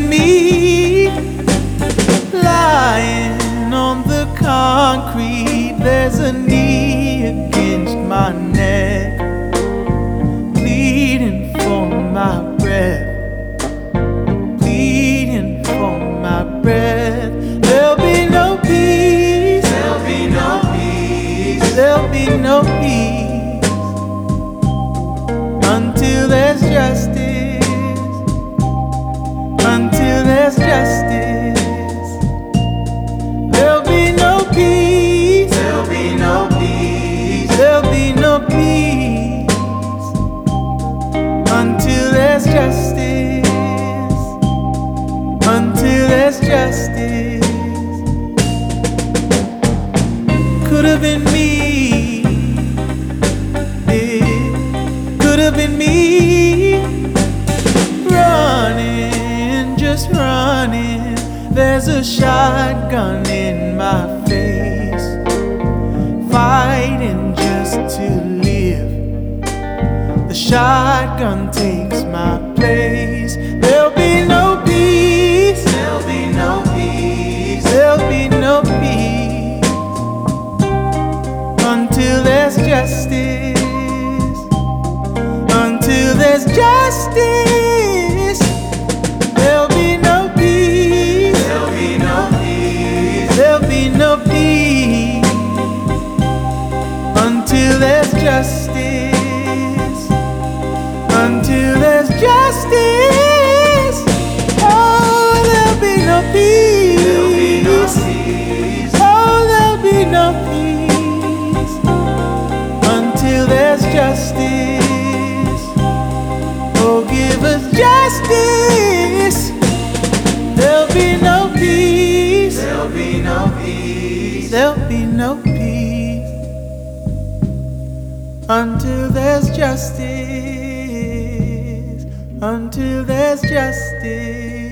been me lying on the concrete. There's a knee against my neck, pleading for my breath, pleading for my breath. There'll be no peace, there'll be no peace, there'll be no peace until there's justice, until there's justice. There'll be no peace, there'll be no peace, there'll be no peace until there's justice, until there's justice. Could have been me, it could have been me, running, just running. There's a shotgun in my face, fighting just to live. The shotgun takes my place. There'll be no peace, there'll be no peace, there'll be no peace until there's justice, until there's justice. There'll be no peace, there'll be no peace, there'll be no peace until there's justice, until there's justice. Oh, there'll be no peace, there'll be no peace. Oh, there'll be no peace until there's justice. Oh, give us justice. There'll be no peace, there'll be no peace, there'll be no peace until there's justice, until there's justice.